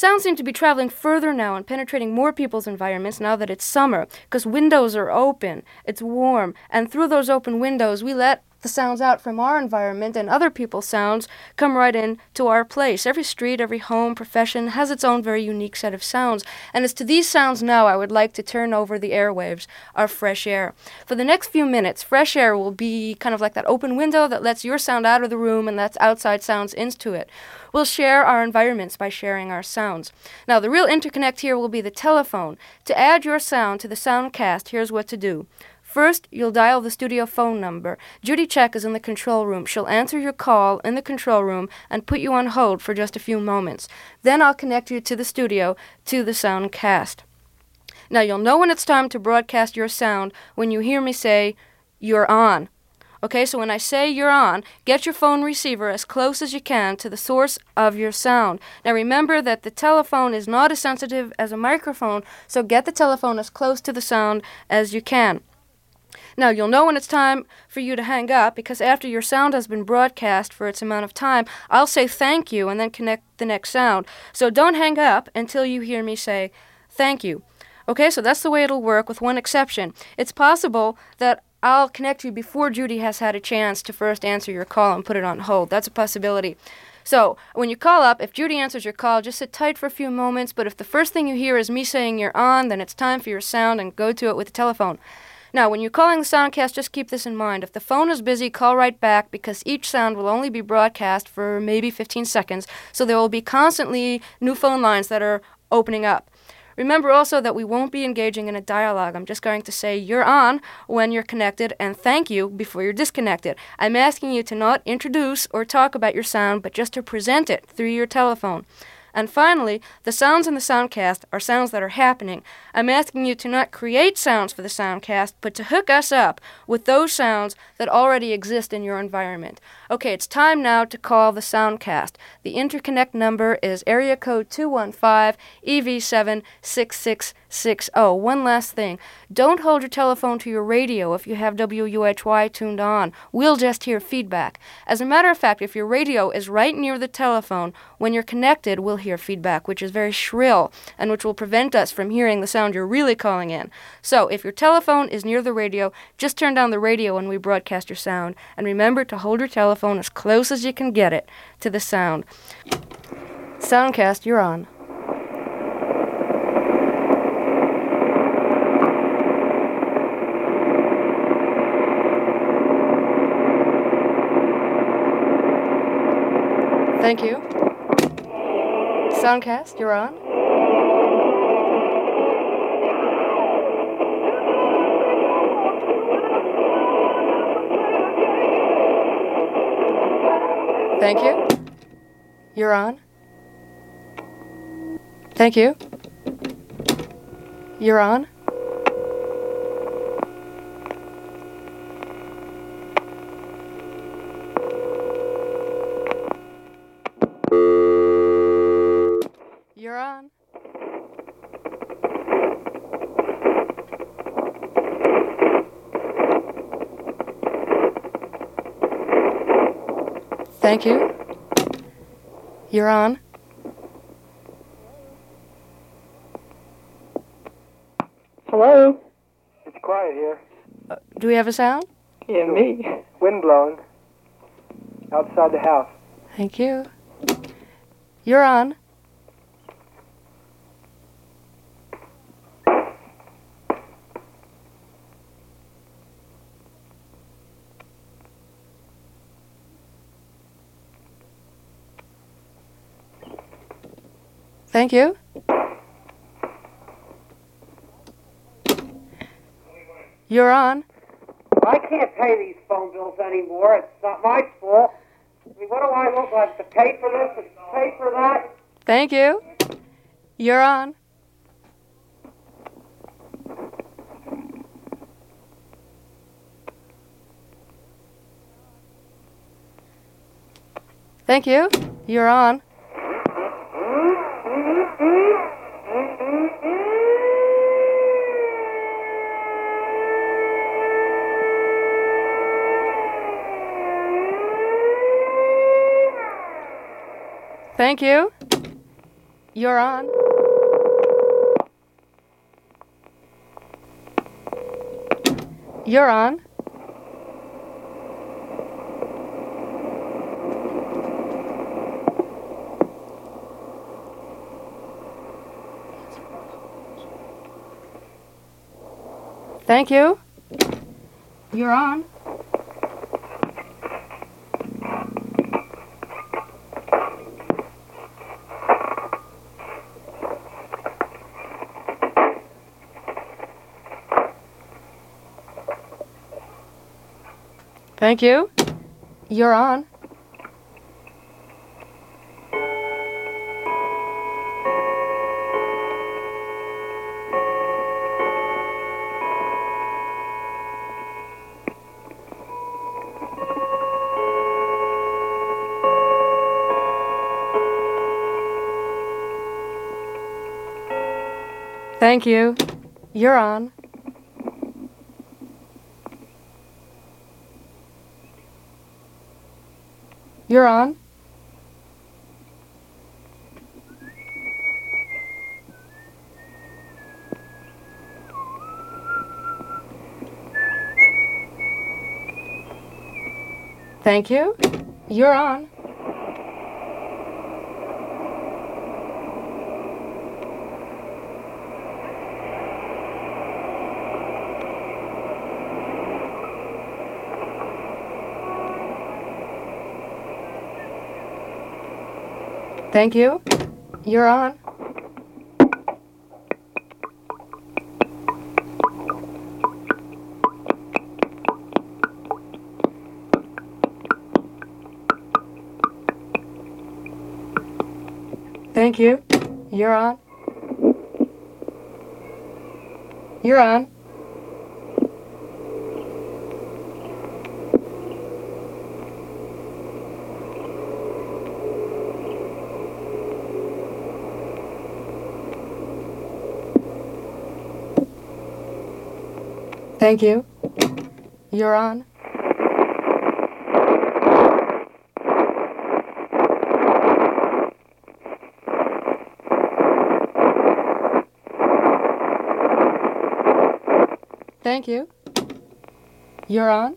Sound seems to be traveling further now and penetrating more people's environments now that it's summer, because windows are open, it's warm, and through those open windows we let the sounds out from our environment, and other people's sounds come right in to our place. Every street, every home, profession has its own very unique set of sounds, and it's to these sounds now I would like to turn over the airwaves, our fresh air. For the next few minutes, fresh air will be kind of like that open window that lets your sound out of the room and lets outside sounds into it. We'll share our environments by sharing our sounds. Now, the real interconnect here will be the telephone. To add your sound to the Soundcast, here's what to do. First, you'll dial the studio phone number. Judy Check is in the control room. She'll answer your call in the control room and put you on hold for just a few moments. Then I'll connect you to the studio, to the Soundcast. Now, you'll know when it's time to broadcast your sound when you hear me say, "You're on." Okay, so when I say you're on, get your phone receiver as close as you can to the source of your sound. Now remember that the telephone is not as sensitive as a microphone, so get the telephone as close to the sound as you can. Now, you'll know when it's time for you to hang up, because after your sound has been broadcast for its amount of time, I'll say thank you and then connect the next sound. So don't hang up until you hear me say thank you. Okay, so that's the way it'll work, with one exception. It's possible that I'll connect you before Judy has had a chance to first answer your call and put it on hold. That's a possibility. So, when you call up, if Judy answers your call, just sit tight for a few moments, but if the first thing you hear is me saying you're on, then it's time for your sound and go to it with the telephone. Now, when you're calling the Soundcast, just keep this in mind. If the phone is busy, call right back, because each sound will only be broadcast for maybe 15 seconds, so there will be constantly new phone lines that are opening up. Remember also that we won't be engaging in a dialogue. I'm just going to say you're on when you're connected and thank you before you're disconnected. I'm asking you to not introduce or talk about your sound, but just to present it through your telephone. And finally, the sounds in the Soundcast are sounds that are happening. I'm asking you to not create sounds for the Soundcast, but to hook us up with those sounds that already exist in your environment. Okay, it's time now to call the Soundcast. The interconnect number is area code 215-EV7-6660. One last thing. Don't hold your telephone to your radio if you have WUHY tuned on. We'll just hear feedback. As a matter of fact, if your radio is right near the telephone, when you're connected, we'll hear feedback, which is very shrill and which will prevent us from hearing the sound you're really calling in. So, if your telephone is near the radio, just turn down the radio when we broadcast your sound. And remember to hold your telephone as close as you can get it to the sound. Soundcast, you're on. Thank you. Soundcast, you're on. Thank you. You're on. Thank you. You're on. You're on. Thank you. You're on. Hello? It's quiet here. Do we have a sound? Yeah, me. Wind blowing. Outside the house. Thank you. You're on. Thank you. You're on. I can't pay these phone bills anymore. It's not my fault. I mean, what do I look like? To pay for this and pay for that? Thank you. You're on. Thank you. You're on. Thank you. You're on. You're on. Thank you. You're on. Thank you. You're on. Thank you. You're on. You're on. Thank you. You're on. Thank you. You're on. Thank you. You're on. You're on. Thank you. You're on. Thank you. You're on.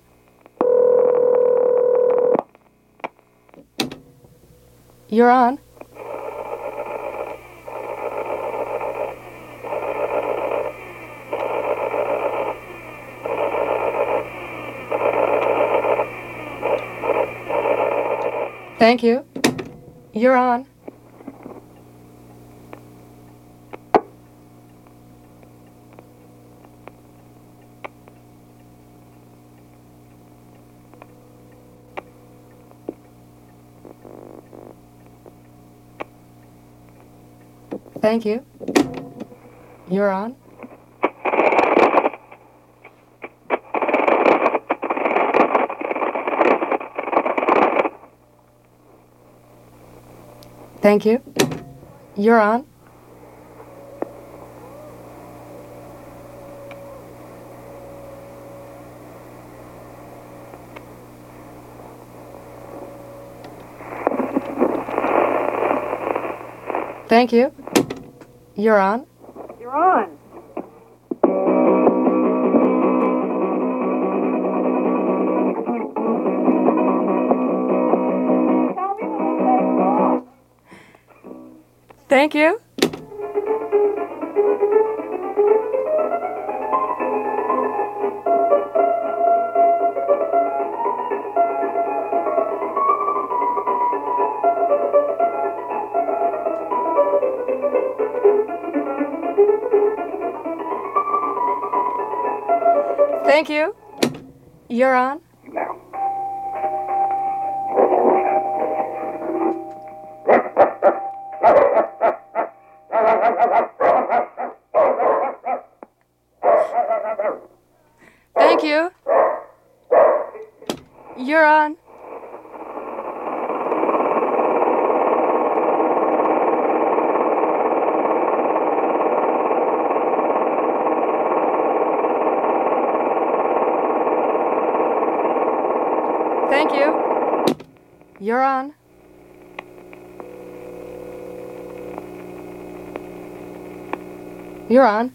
You're on. Thank you. You're on. Thank you. You're on. Thank you. You're on. Thank you. You're on. You're on. Thank you. Thank you. You're on. Now. Thank you. You're on. Thank you. You're on. You're on.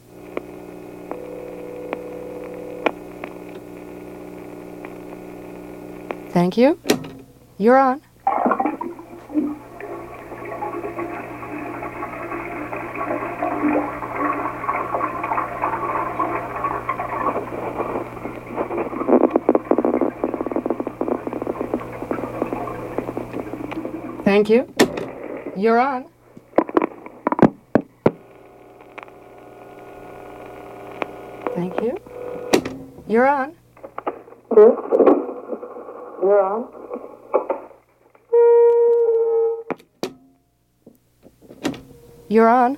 Thank you. You're on. Thank you. You're on. Thank you. You're on. You're on. You're on.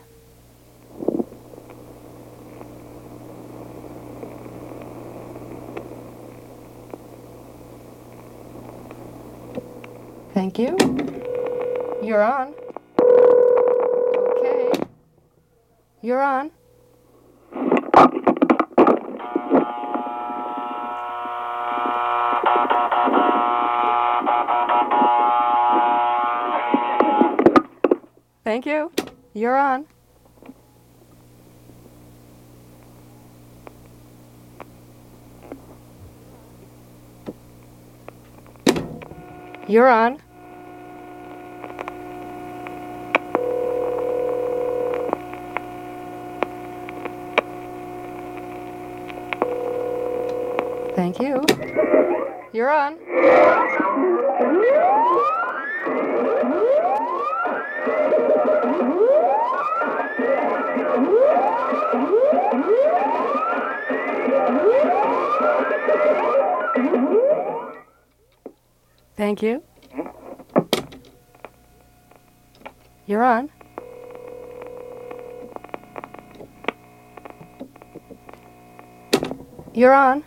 Thank you. You're on. Okay. You're on. Thank you. You're on. You're on. Thank you. You're on. Thank you. You're on. You're on.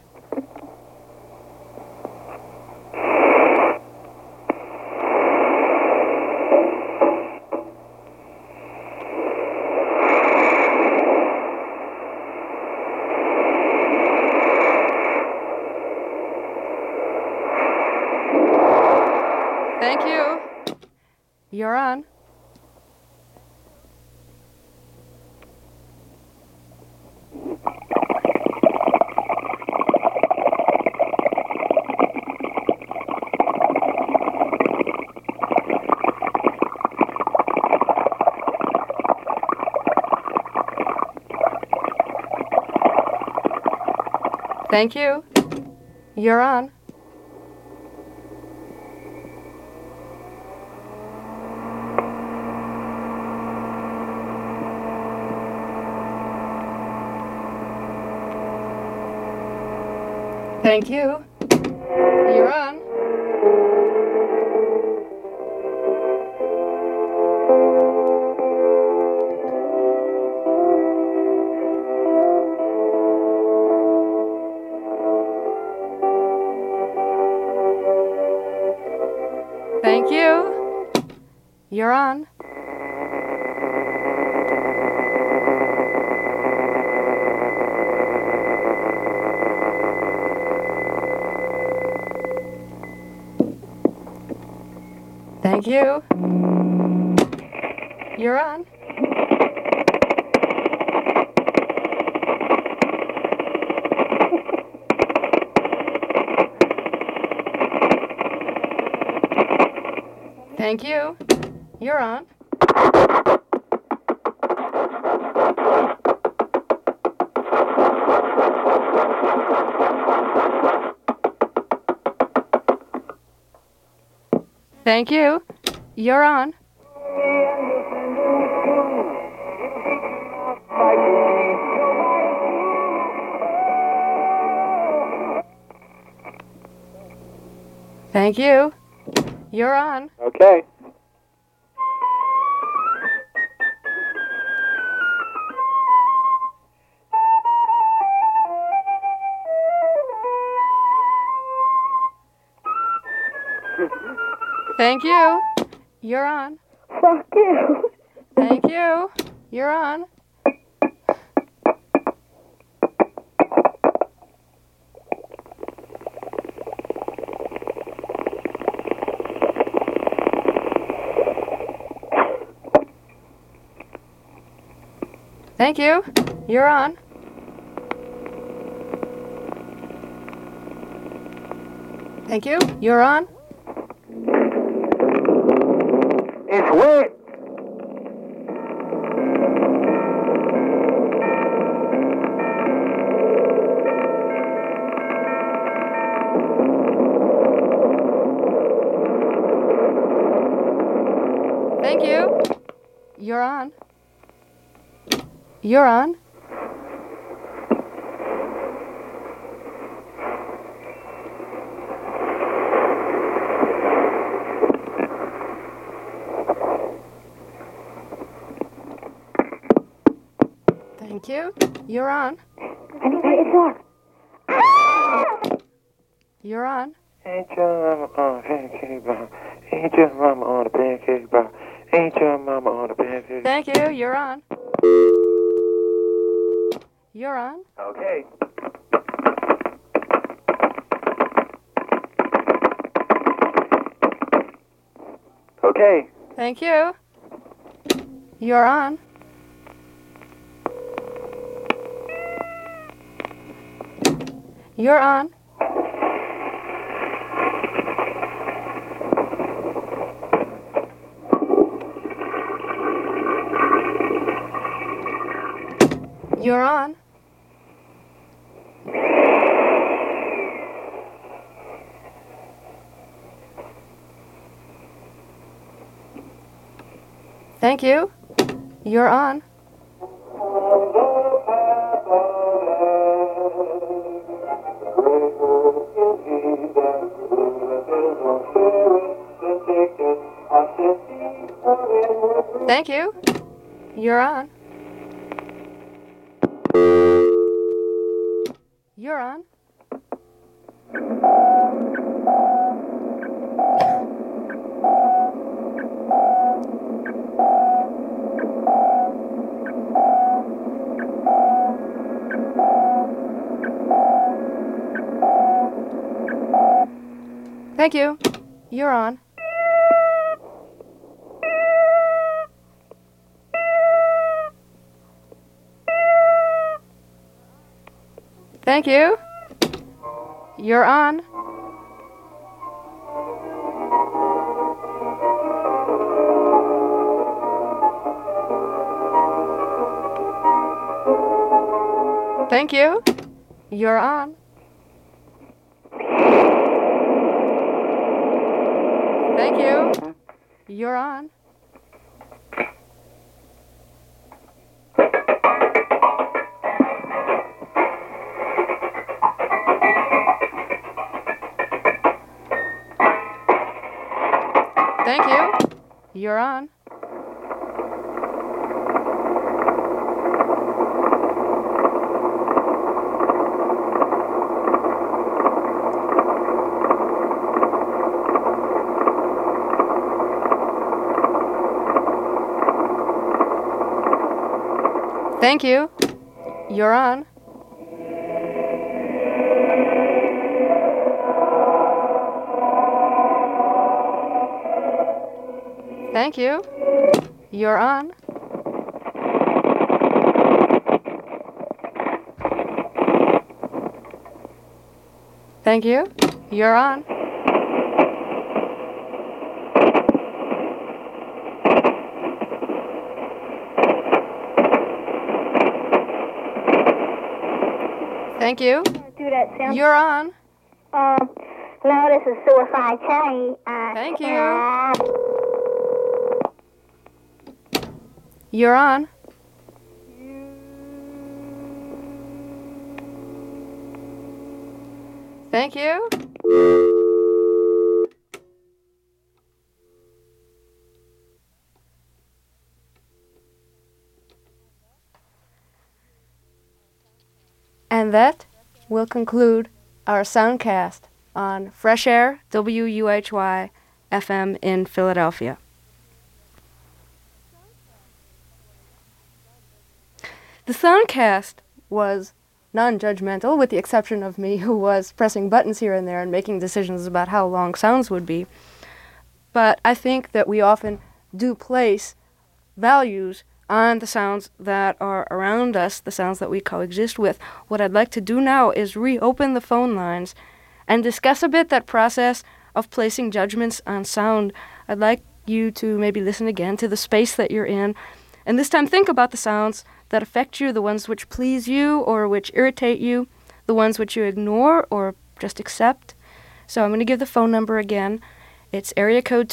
Thank you. You're on. Thank you. You're on. Thank you. You're on. Thank you. You're on. Thank you. You're on. Thank you. You're on. Thank you. You're on. Thank you. You're on. Okay. Thank you. You're on. Fuck you. Thank you. You're on. Thank you. You're on. Thank you. You're on. It's wet. Thank you. You're on. You're on. Thank you. You're on. Anybody talk? You're on. Ain't your mama on a pancake bar? Ain't your mama on a pancake bar? Ain't your mama on a pancake? Thank you. You're on. You're on. Okay. Okay. Thank you. You're on. You're on. You're on. Thank you. You're on. Thank you. You're on. You're on. Thank you. You're on. Thank you. You're on. Thank you. You're on. Thank you. You're on. Thank you. You're on. Thank you. You're on. Thank you. You're on. Thank you. You're on. Thank you. Do that sound. You're on. No, this is Suicide Cherry. Thank you. You're on. Thank you. And that will conclude our soundcast on Fresh Air WUHY FM in Philadelphia. The soundcast was non-judgmental, with the exception of me, who was pressing buttons here and there and making decisions about how long sounds would be. But I think that we often do place values on the sounds that are around us, the sounds that we coexist with. What I'd like to do now is reopen the phone lines and discuss a bit that process of placing judgments on sound. I'd like you to maybe listen again to the space that you're in, and this time think about the sounds that affect you, the ones which please you or which irritate you, the ones which you ignore or just accept. So I'm going to give the phone number again. It's area code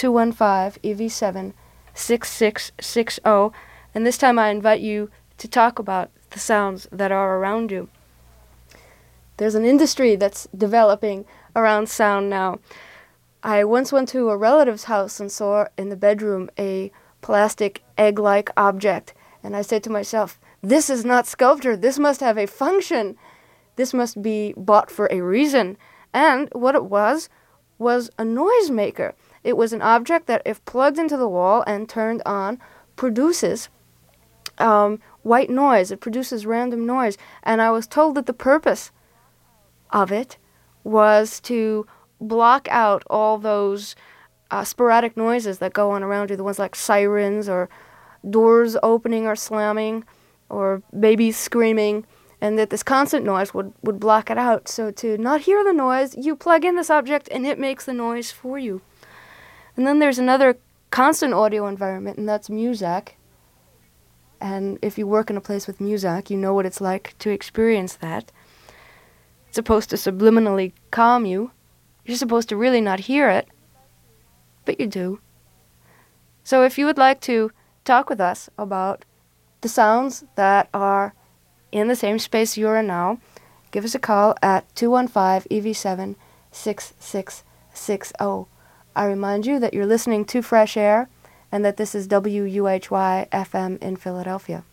215-EV7-6660, and this time I invite you to talk about the sounds that are around you. There's an industry that's developing around sound now. I once went to a relative's house and saw in the bedroom a plastic egg-like object, and I said to myself, this is not sculpture, this must have a function. This must be bought for a reason. And what it was a noisemaker. It was an object that, if plugged into the wall and turned on, produces white noise. It produces random noise. And I was told that the purpose of it was to block out all those sporadic noises that go on around you, the ones like sirens or doors opening or slamming or babies screaming, and that this constant noise would block it out. So to not hear the noise, you plug in this object and it makes the noise for you. And then there's another constant audio environment, and that's music. And if you work in a place with music, you know what it's like to experience that. It's supposed to subliminally calm you. You're supposed to really not hear it, but you do. So if you would like to talk with us about the sounds that are in the same space you're in now, give us a call at 215-EV7-6660. I remind you that you're listening to Fresh Air and that this is WUHY FM in Philadelphia.